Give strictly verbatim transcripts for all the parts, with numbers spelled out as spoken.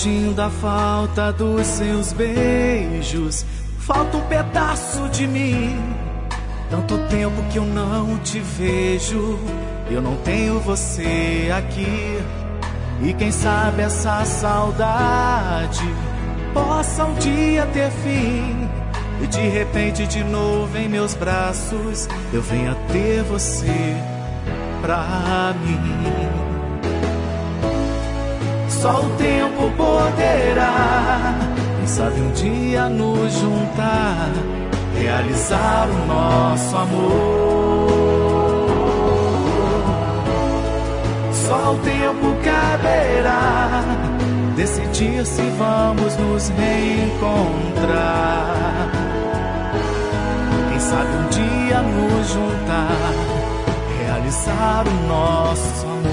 sentindo a falta dos seus beijos. Falta um pedaço de mim. Tanto tempo que eu não te vejo. Eu não tenho você aqui. E quem sabe essa saudade possa um dia ter fim. E de repente de novo em meus braços eu venha ter você pra mim. Só o tempo poderá, quem sabe um dia nos juntar, realizar o nosso amor. Só o tempo caberá decidir se vamos nos reencontrar. Quem sabe um dia nos juntar, realizar o nosso amor.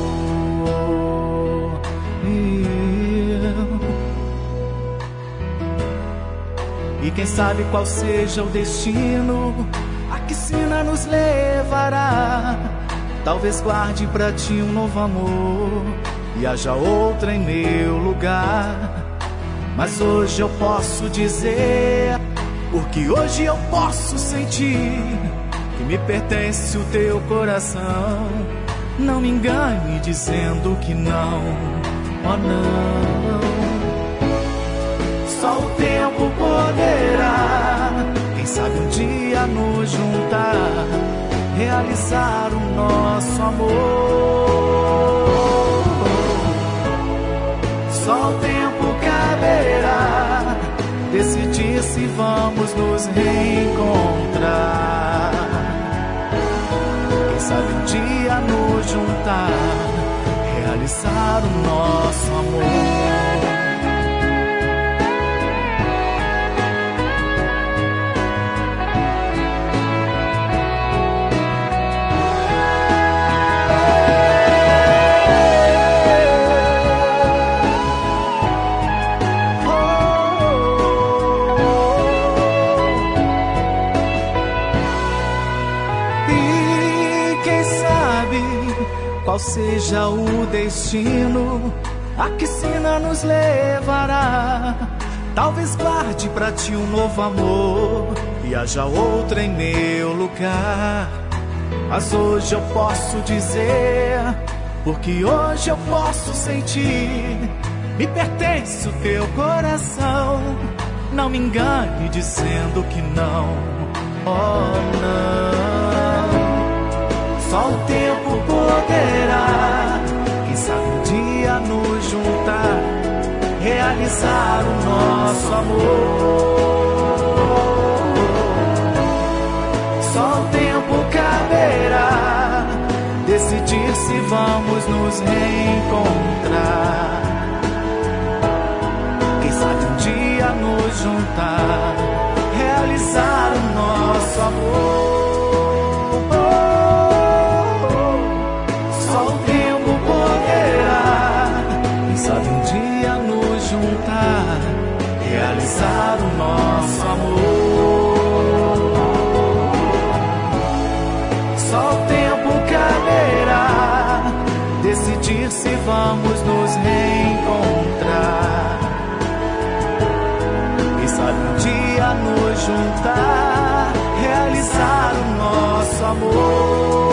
E quem sabe qual seja o destino a que sina nos levará. Talvez guarde pra ti um novo amor e haja outra em meu lugar. Mas hoje eu posso dizer, porque hoje eu posso sentir que me pertence o teu coração. Não me engane dizendo que não, oh não. Só o tempo poderá, quem sabe um dia nos juntar, realizar o nosso amor. Só o tempo caberá decidir se vamos nos reencontrar. Quem sabe um dia nos juntar, realizar o nosso amor. Qual seja o destino a que sina nos levará. Talvez guarde pra ti um novo amor e haja outra em meu lugar. Mas hoje eu posso dizer, porque hoje eu posso sentir, me pertence o teu coração. Não me engane dizendo que não, oh não. Só o tempo poderá, quem sabe um dia nos juntar, realizar o nosso amor. Só o tempo caberá decidir se vamos nos reencontrar. Quem sabe um dia nos juntar, realizar o nosso amor. Realizar o nosso amor. Só o tempo caberá decidir se vamos nos reencontrar. Quem sabe um dia nos juntar, realizar o nosso amor.